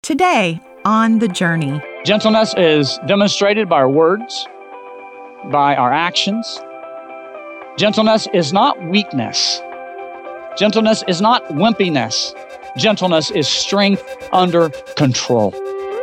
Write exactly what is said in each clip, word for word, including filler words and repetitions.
Today on The Journey. Gentleness is demonstrated by our words, by our actions. Gentleness is not weakness. Gentleness is not wimpiness. Gentleness is strength under control.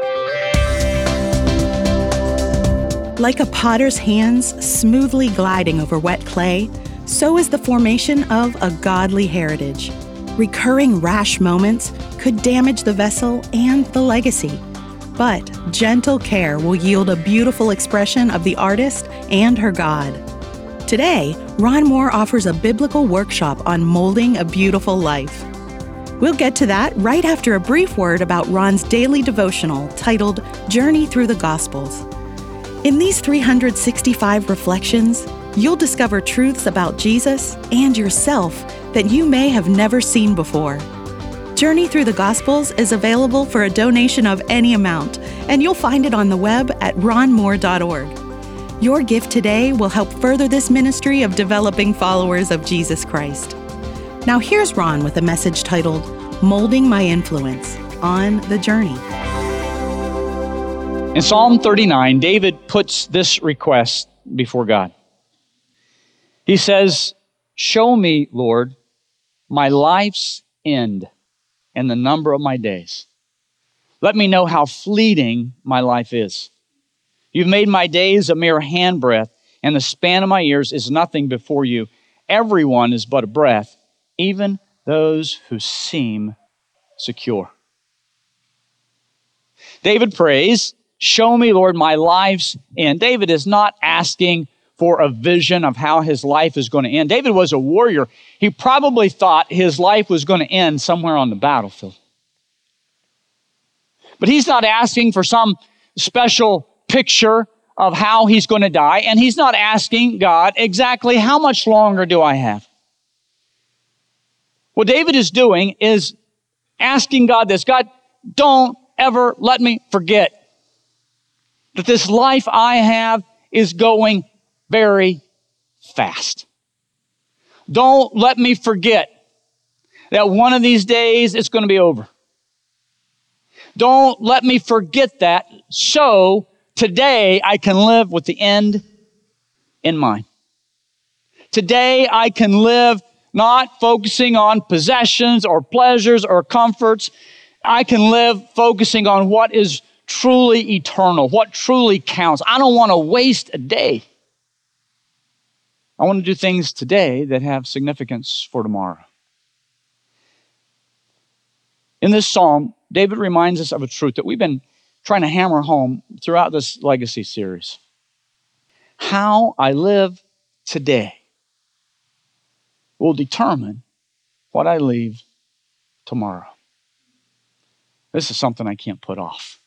Like a potter's hands smoothly gliding over wet clay, so is the formation of a godly heritage. Recurring rash moments could damage the vessel and the legacy, but gentle care will yield a beautiful expression of the artist and her God. Today, Ron Moore offers a biblical workshop on molding a beautiful life. We'll get to that right after a brief word about Ron's daily devotional titled Journey Through the Gospels. In these three hundred sixty-five reflections, you'll discover truths about Jesus and yourself that you may have never seen before. Journey Through the Gospels is available for a donation of any amount, and you'll find it on the web at ron moore dot org. Your gift today will help further this ministry of developing followers of Jesus Christ. Now here's Ron with a message titled, Molding My Influence, on The Journey. In Psalm thirty-nine, David puts this request before God. He says, "Show me, Lord, my life's end and the number of my days. Let me know how fleeting my life is. You've made my days a mere handbreadth, and the span of my years is nothing before you. Everyone is but a breath, even those who seem secure." David prays, "Show me, Lord, my life's end." David is not asking for a vision of how his life is going to end. David was a warrior. He probably thought his life was going to end somewhere on the battlefield. But he's not asking for some special picture of how he's going to die, and he's not asking God exactly how much longer do I have. What David is doing is asking God this: God, don't ever let me forget that this life I have is going very fast. Don't let me forget that one of these days it's going to be over. Don't let me forget that, so today I can live with the end in mind. Today I can live not focusing on possessions or pleasures or comforts. I can live focusing on what is truly eternal, what truly counts. I don't want to waste a day. I want to do things today that have significance for tomorrow. In this psalm, David reminds us of a truth that we've been trying to hammer home throughout this legacy series. How I live today will determine what I leave tomorrow. This is something I can't put off.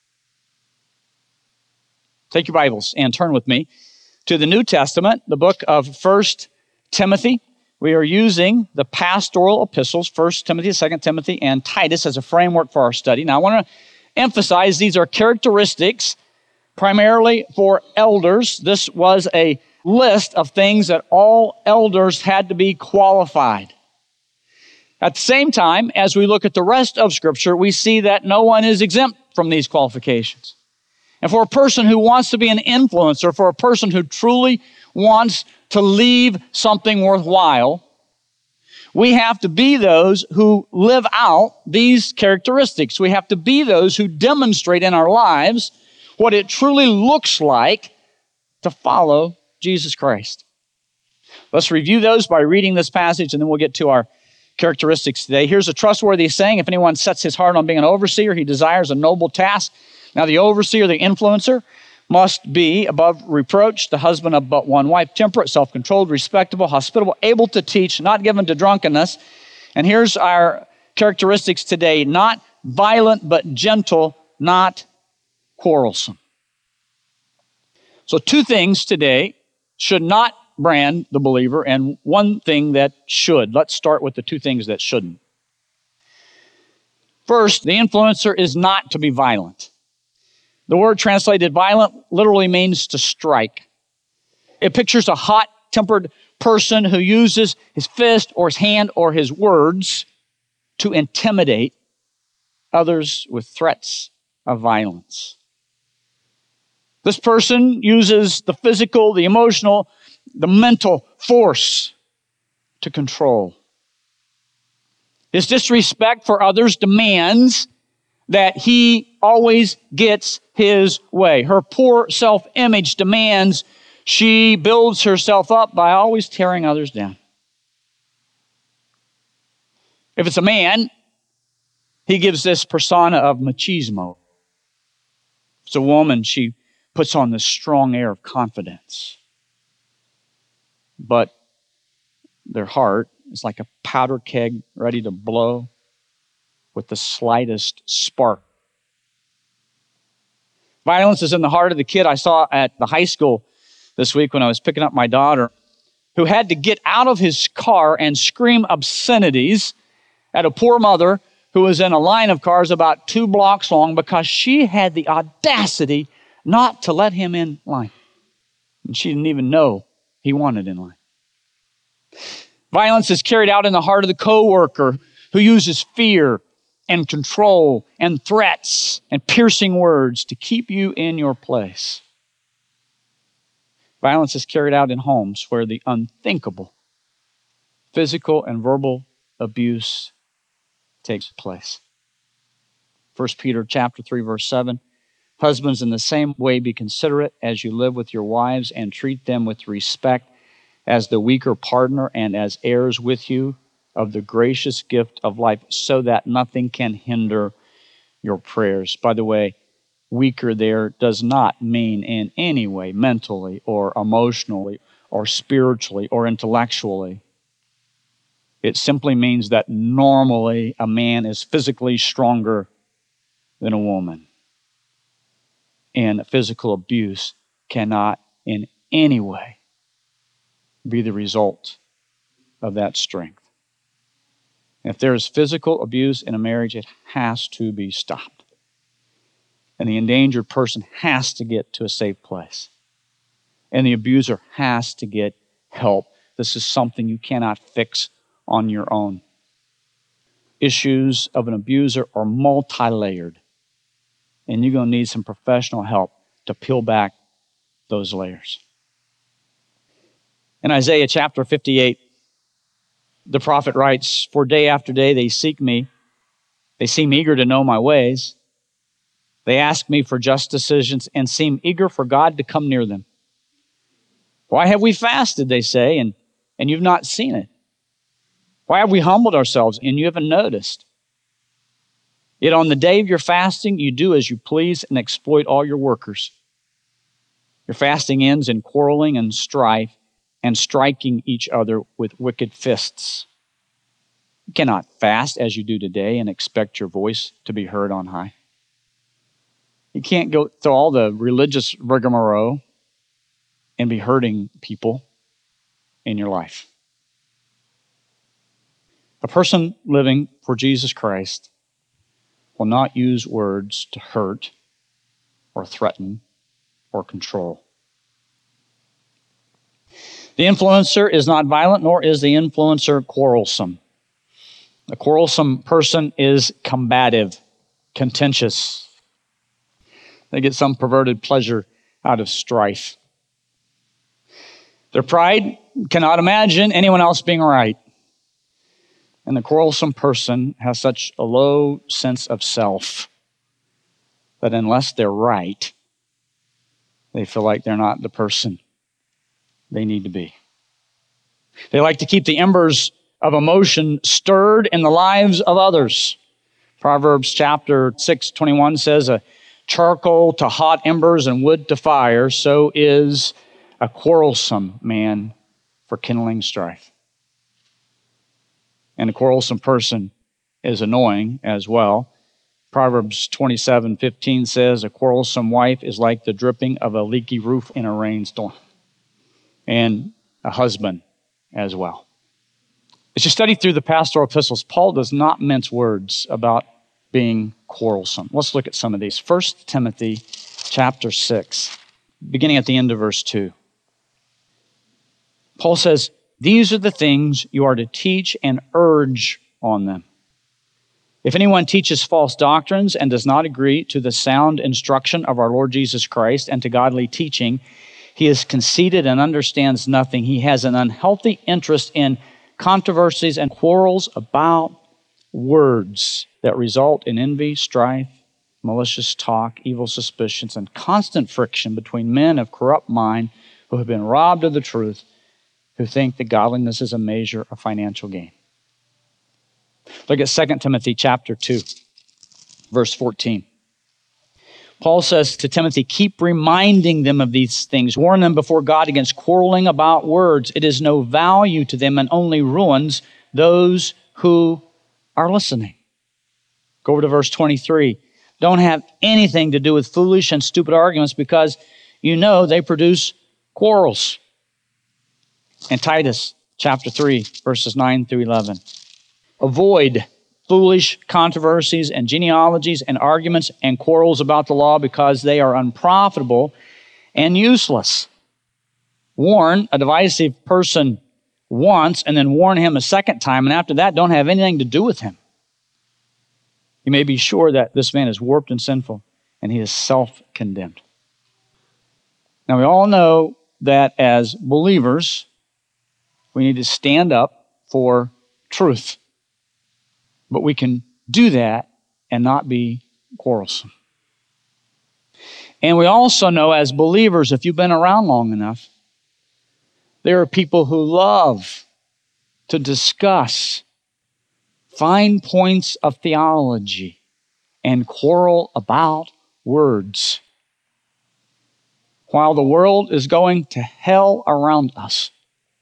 Take your Bibles and turn with me to the New Testament, the book of First Timothy. We are using the pastoral epistles, First Timothy, Second Timothy, and Titus as a framework for our study. Now, I want to emphasize these are characteristics primarily for elders. This was a list of things that all elders had to be qualified. At the same time, as we look at the rest of Scripture, we see that no one is exempt from these qualifications. And for a person who wants to be an influencer, for a person who truly wants to leave something worthwhile, we have to be those who live out these characteristics. We have to be those who demonstrate in our lives what it truly looks like to follow Jesus Christ. Let's review those by reading this passage, and then we'll get to our characteristics today. Here's a trustworthy saying: if anyone sets his heart on being an overseer, he desires a noble task. Now, the overseer, the influencer, must be above reproach, the husband of but one wife, temperate, self-controlled, respectable, hospitable, able to teach, not given to drunkenness. And here's our characteristics today: not violent, but gentle, not quarrelsome. So two things today should not brand the believer, and one thing that should. Let's start with the two things that shouldn't. First, the influencer is not to be violent. The word translated violent literally means to strike. It pictures a hot-tempered person who uses his fist or his hand or his words to intimidate others with threats of violence. This person uses the physical, the emotional, the mental force to control. His disrespect for others demands that he always gets his way. Her poor self-image demands she builds herself up by always tearing others down. If it's a man, he gives this persona of machismo. If it's a woman, she puts on this strong air of confidence. But their heart is like a powder keg ready to blow with the slightest spark. Violence is in the heart of the kid I saw at the high school this week when I was picking up my daughter, who had to get out of his car and scream obscenities at a poor mother who was in a line of cars about two blocks long because she had the audacity not to let him in line. And she didn't even know he wanted in line. Violence is carried out in the heart of the coworker who uses fear and control and threats and piercing words to keep you in your place. Violence is carried out in homes where the unthinkable physical and verbal abuse takes place. First Peter chapter three, verse seven. Husbands, in the same way be considerate as you live with your wives and treat them with respect as the weaker partner and as heirs with you of the gracious gift of life, so that nothing can hinder your prayers. By the way, weaker there does not mean in any way mentally or emotionally or spiritually or intellectually. It simply means that normally a man is physically stronger than a woman. And physical abuse cannot in any way be the result of that strength. If there is physical abuse in a marriage, it has to be stopped. And the endangered person has to get to a safe place. And the abuser has to get help. This is something you cannot fix on your own. Issues of an abuser are multi-layered. And you're going to need some professional help to peel back those layers. In Isaiah chapter fifty-eight, the prophet writes, "For day after day they seek me. They seem eager to know my ways. They ask me for just decisions and seem eager for God to come near them. Why have we fasted," they say, and, and you've not seen it? Why have we humbled ourselves and you haven't noticed? Yet on the day of your fasting, you do as you please and exploit all your workers. Your fasting ends in quarreling and strife and striking each other with wicked fists. You cannot fast as you do today and expect your voice to be heard on high. You can't go through all the religious rigmarole and be hurting people in your life. A person living for Jesus Christ will not use words to hurt or threaten or control. The influencer is not violent, nor is the influencer quarrelsome. A quarrelsome person is combative, contentious. They get some perverted pleasure out of strife. Their pride cannot imagine anyone else being right. And the quarrelsome person has such a low sense of self that unless they're right, they feel like they're not the person they need to be. They like to keep the embers of emotion stirred in the lives of others. Proverbs chapter six twenty-one says, "A charcoal to hot embers and wood to fire, so is a quarrelsome man for kindling strife." And a quarrelsome person is annoying as well. Proverbs twenty-seven fifteen says, "A quarrelsome wife is like the dripping of a leaky roof in a rainstorm." And a husband as well. As you study through the pastoral epistles, Paul does not mince words about being quarrelsome. Let's look at some of these. First Timothy chapter six, beginning at the end of verse two. Paul says, "These are the things you are to teach and urge on them." If anyone teaches false doctrines and does not agree to the sound instruction of our Lord Jesus Christ and to godly teaching, he is conceited and understands nothing. He has an unhealthy interest in controversies and quarrels about words that result in envy, strife, malicious talk, evil suspicions, and constant friction between men of corrupt mind who have been robbed of the truth, who think that godliness is a measure of financial gain. Look at Second Timothy chapter two, verse fourteen. Paul says to Timothy, keep reminding them of these things. Warn them before God against quarreling about words. It is no value to them and only ruins those who are listening. Go over to verse twenty-three. Don't have anything to do with foolish and stupid arguments because you know they produce quarrels. And Titus chapter three, verses nine through eleven. Avoid foolish controversies and genealogies and arguments and quarrels about the law because they are unprofitable and useless. Warn a divisive person once and then warn him a second time, and after that, don't have anything to do with him. You may be sure that this man is warped and sinful, and he is self-condemned. Now, we all know that as believers, we need to stand up for truth. But we can do that and not be quarrelsome. And we also know as believers, if you've been around long enough, there are people who love to discuss fine points of theology and quarrel about words. While the world is going to hell around us,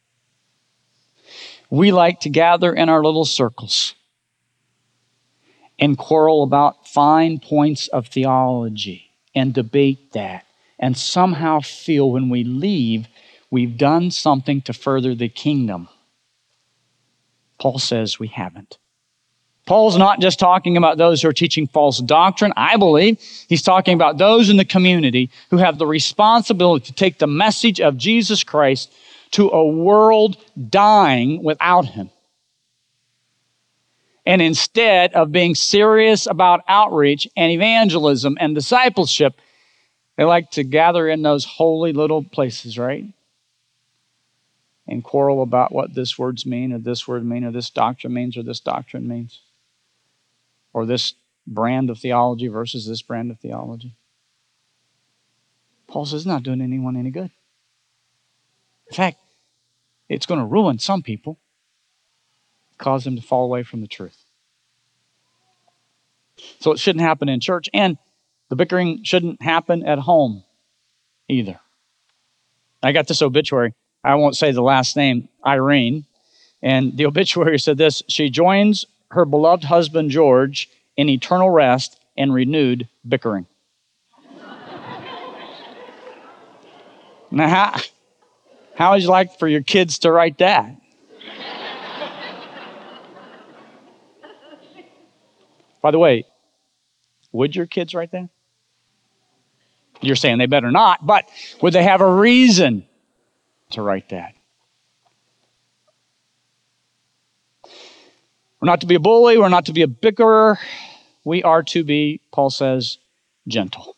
we like to gather in our little circles and quarrel about fine points of theology and debate that and somehow feel when we leave we've done something to further the kingdom. Paul says we haven't. Paul's not just talking about those who are teaching false doctrine. I believe he's talking about those in the community who have the responsibility to take the message of Jesus Christ to a world dying without him. And instead of being serious about outreach and evangelism and discipleship, they like to gather in those holy little places, right? And quarrel about what this words mean, or this word mean, or this doctrine means, or this doctrine means. Or this brand of theology versus this brand of theology. Paul says it's not doing anyone any good. In fact, it's going to ruin some people, cause them to fall away from the truth. So it shouldn't happen in church, and the bickering shouldn't happen at home either. I got this obituary. I won't say the last name, Irene. And the obituary said this: she joins her beloved husband, George, in eternal rest and renewed bickering. Now, how, how would you like for your kids to write that? By the way, would your kids write that? You're saying they better not, but would they have a reason to write that? We're not to be a bully. We're not to be a bickerer. We are to be, Paul says, gentle.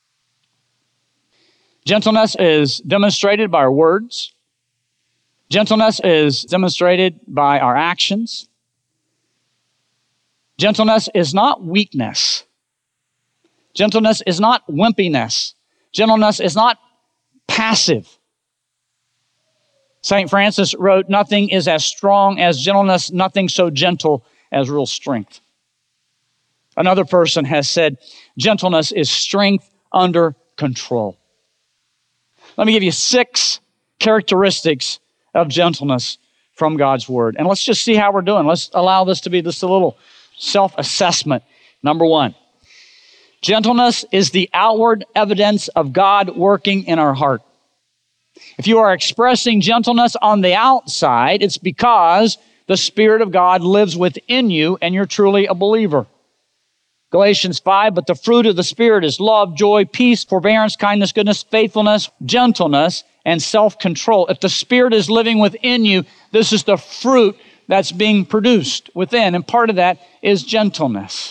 Gentleness is demonstrated by our words. Gentleness is demonstrated by our actions. Gentleness is not weakness. Gentleness is not wimpiness. Gentleness is not passive. Saint Francis wrote, nothing is as strong as gentleness, nothing so gentle as real strength. Another person has said, gentleness is strength under control. Let me give you six characteristics of gentleness from God's Word. And let's just see how we're doing. Let's allow this to be just a little self-assessment. Number one, gentleness is the outward evidence of God working in our heart. If you are expressing gentleness on the outside, it's because the Spirit of God lives within you and you're truly a believer. Galatians five, but the fruit of the Spirit is love, joy, peace, forbearance, kindness, goodness, faithfulness, gentleness, and self-control. If the Spirit is living within you, this is the fruit that's being produced within, and part of that is gentleness.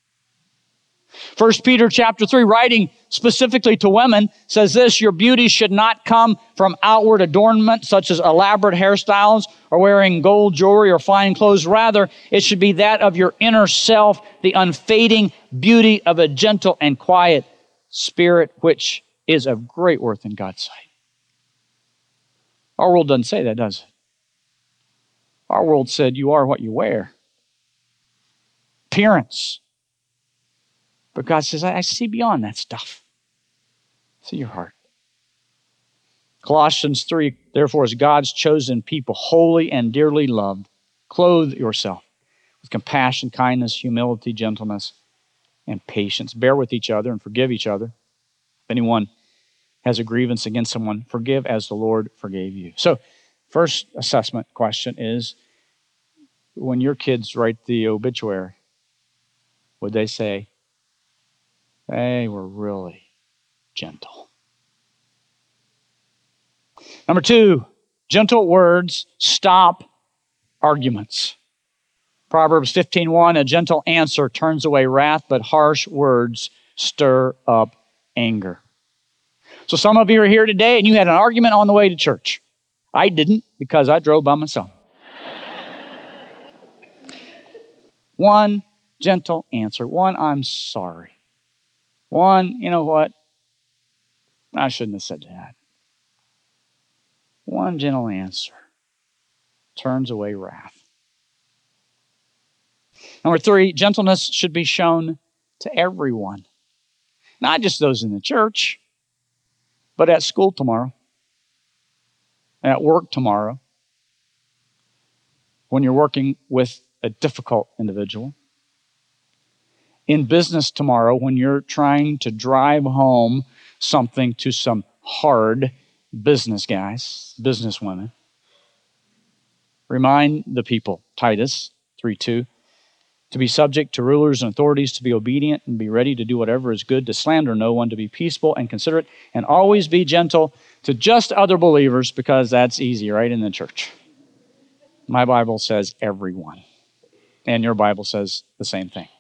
First Peter chapter three, writing specifically to women, says this: your beauty should not come from outward adornment, such as elaborate hairstyles or wearing gold jewelry or fine clothes. Rather, it should be that of your inner self, the unfading beauty of a gentle and quiet spirit, which is of great worth in God's sight. Our world doesn't say that, does it? Our world said you are what you wear. Appearance. But God says, I see beyond that stuff. I see your heart. Colossians three, therefore, as God's chosen people, holy and dearly loved, clothe yourself with compassion, kindness, humility, gentleness, and patience. Bear with each other and forgive each other. If anyone has a grievance against someone, forgive as the Lord forgave you. So, first assessment question is, when your kids write the obituary, would they say, they were really gentle? Number two, gentle words stop arguments. Proverbs fifteen one, a gentle answer turns away wrath, but harsh words stir up anger. So some of you are here today and you had an argument on the way to church. I didn't, because I drove by myself. One gentle answer. One, I'm sorry. One, you know what? I shouldn't have said that. One gentle answer turns away wrath. Number three, gentleness should be shown to everyone. Not just those in the church, but at school tomorrow, at work tomorrow, when you're working with a difficult individual, in business tomorrow, when you're trying to drive home something to some hard business guys, business women. Remind the people, Titus three two, to be subject to rulers and authorities, to be obedient and be ready to do whatever is good, to slander no one, to be peaceable and considerate, and always be gentle to just other believers, because that's easy, right, in the church. My Bible says everyone, and your Bible says the same thing.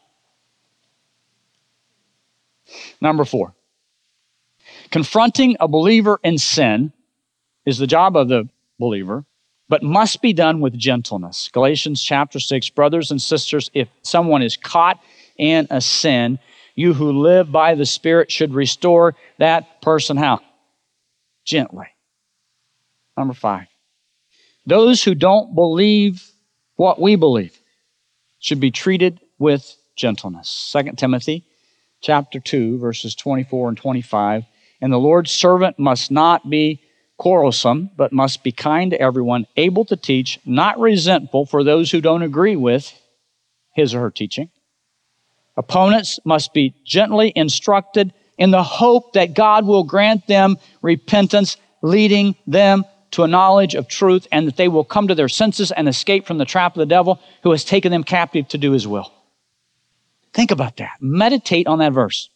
Number four, confronting a believer in sin is the job of the believer, but must be done with gentleness. Galatians chapter six, brothers and sisters, if someone is caught in a sin, you who live by the Spirit should restore that person how? Gently. Number five, those who don't believe what we believe should be treated with gentleness. Second Timothy chapter two, verses twenty-four and twenty-five, and the Lord's servant must not be quarrelsome, but must be kind to everyone, able to teach, not resentful for those who don't agree with his or her teaching. Opponents must be gently instructed in the hope that God will grant them repentance, leading them to a knowledge of truth, and that they will come to their senses and escape from the trap of the devil who has taken them captive to do his will. Think about that. Meditate on that verse.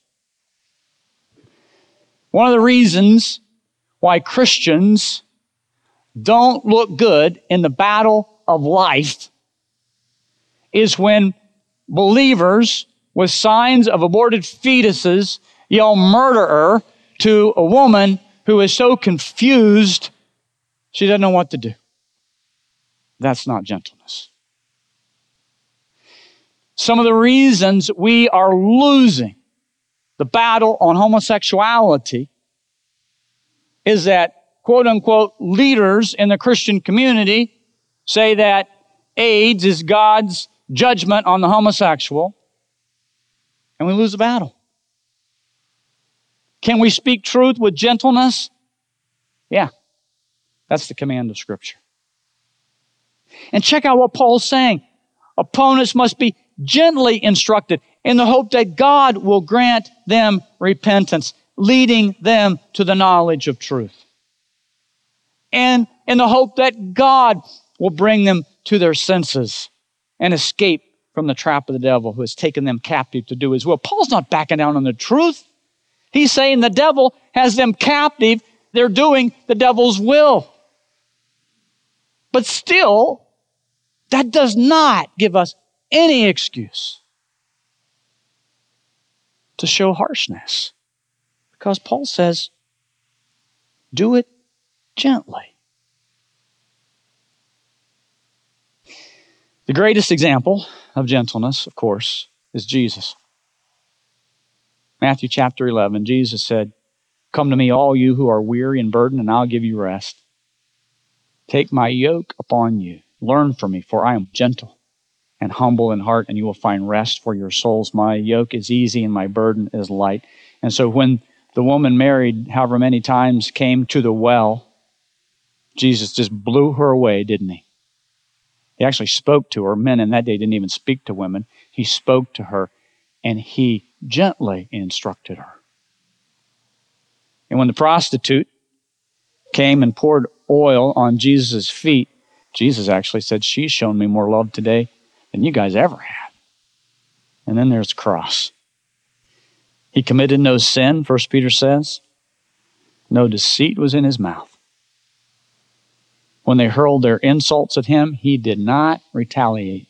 One of the reasons why Christians don't look good in the battle of life is when believers with signs of aborted fetuses yell murderer to a woman who is so confused she doesn't know what to do. That's not gentleness. Some of the reasons we are losing the battle on homosexuality is that, quote unquote, leaders in the Christian community say that AIDS is God's judgment on the homosexual, and we lose the battle. Can we speak truth with gentleness? Yeah, that's the command of Scripture. And check out what Paul's saying. Opponents must be gently instructed in the hope that God will grant them repentance, leading them to the knowledge of truth. And in the hope that God will bring them to their senses and escape from the trap of the devil who has taken them captive to do his will. Paul's not backing down on the truth. He's saying the devil has them captive. They're doing the devil's will. But still, That does not give us any excuse to show harshness. Because Paul says, do it gently. The greatest example of gentleness, of course, is Jesus. Matthew chapter eleven, Jesus said, come to me, all you who are weary and burdened, and I'll give you rest. Take my yoke upon you. Learn from me, for I am gentle and humble in heart, and you will find rest for your souls. My yoke is easy and my burden is light. And so when the woman married, however many times, came to the well, Jesus just blew her away, didn't he? He actually spoke to her. Men in that day didn't even speak to women. He spoke to her, and he gently instructed her. And when the prostitute came and poured oil on Jesus' feet, Jesus actually said, she's shown me more love today than you guys ever had. And then there's the cross. He committed no sin, First Peter says. No deceit was in his mouth. When they hurled their insults at him, he did not retaliate.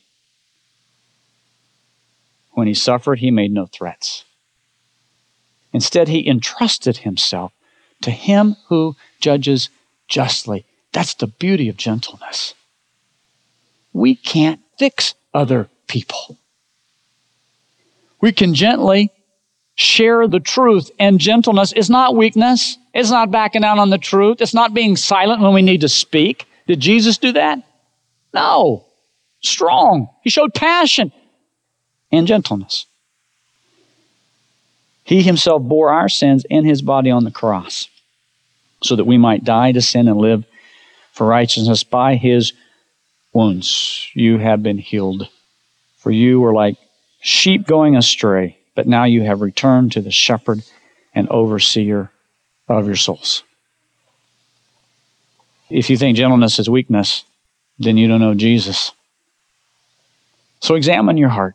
When he suffered, he made no threats. Instead, he entrusted himself to him who judges justly. That's the beauty of gentleness. We can't fix other people. We can gently share the truth, and gentleness is not weakness. It's not backing down on the truth. It's not being silent when we need to speak. Did Jesus do that? No. Strong. He showed passion and gentleness. He himself bore our sins in his body on the cross so that we might die to sin and live for righteousness. By his wounds you have been healed. For you were like sheep going astray, but now you have returned to the shepherd and overseer of your souls. If you think gentleness is weakness, then you don't know Jesus. So examine your heart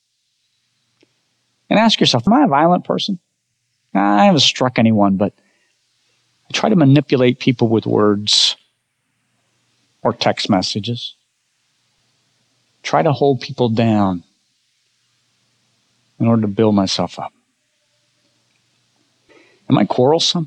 and ask yourself, am I a violent person? I haven't struck anyone, but I try to manipulate people with words or text messages. Try to hold people down in order to build myself up. Am I quarrelsome?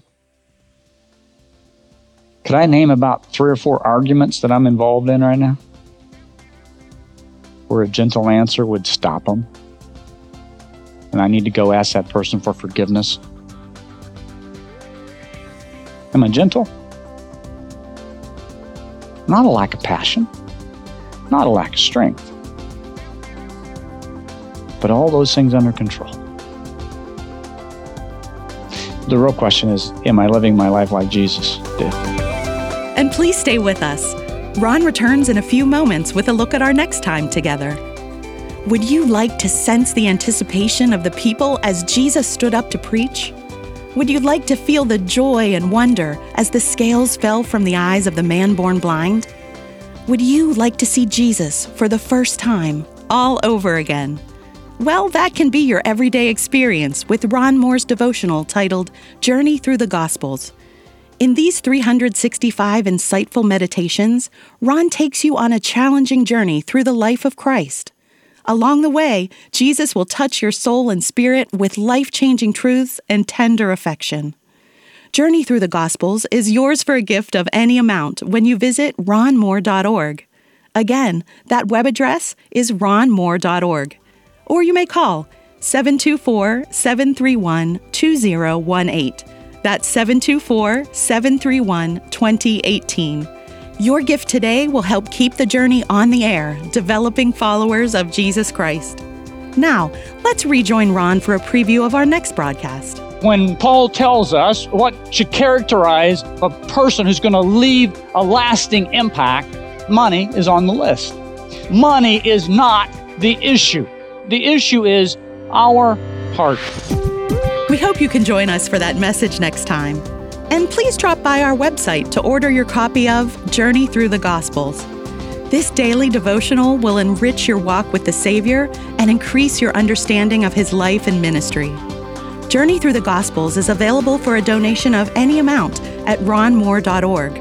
Could I name about three or four arguments that I'm involved in right now where a gentle answer would stop them? And I need to go ask that person for forgiveness. Am I gentle? Not a lack of passion, not a lack of strength, but all those things under control. The real question is, am I living my life like Jesus did? And please stay with us. Ron returns in a few moments with a look at our next time together. Would you like to sense the anticipation of the people as Jesus stood up to preach? Would you like to feel the joy and wonder as the scales fell from the eyes of the man born blind? Would you like to see Jesus for the first time, all over again? Well, that can be your everyday experience with Ron Moore's devotional titled Journey Through the Gospels. In these three hundred sixty-five insightful meditations, Ron takes you on a challenging journey through the life of Christ. Along the way, Jesus will touch your soul and spirit with life-changing truths and tender affection. Journey Through the Gospels is yours for a gift of any amount when you visit ron moore dot org. Again, that web address is ron moore dot org. Or you may call seven two four, seven three one, two zero one eight. That's seven two four, seven three one, two zero one eight. Your gift today will help keep the journey on the air, developing followers of Jesus Christ. Now, let's rejoin Ron for a preview of our next broadcast. When Paul tells us what should characterize a person who's going to leave a lasting impact, money is on the list. Money is not the issue. The issue is our heart. We hope you can join us for that message next time. And please drop by our website to order your copy of Journey Through the Gospels. This daily devotional will enrich your walk with the Savior and increase your understanding of His life and ministry. Journey Through the Gospels is available for a donation of any amount at ron moore dot org.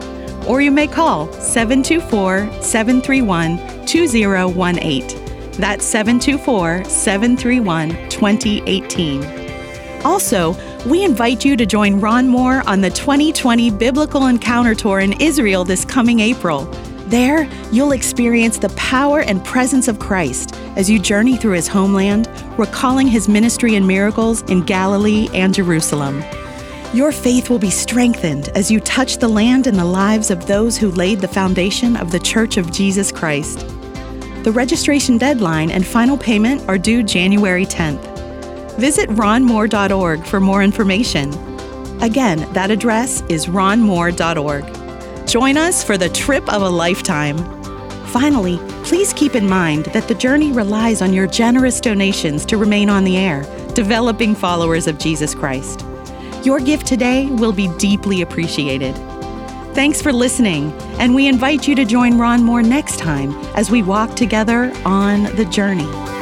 or you may call seven two four, seven three one, two zero one eight. That's seven two four, seven three one, two zero one eight. Also, we invite you to join Ron Moore on the twenty twenty Biblical Encounter Tour in Israel this coming April. There, you'll experience the power and presence of Christ as you journey through his homeland, recalling his ministry and miracles in Galilee and Jerusalem. Your faith will be strengthened as you touch the land and the lives of those who laid the foundation of the Church of Jesus Christ. The registration deadline and final payment are due January tenth. Visit ron moore dot org for more information. Again, that address is ron moore dot org. Join us for the trip of a lifetime. Finally, please keep in mind that the journey relies on your generous donations to remain on the air, developing followers of Jesus Christ. Your gift today will be deeply appreciated. Thanks for listening, and we invite you to join Ron Moore next time as we walk together on the journey.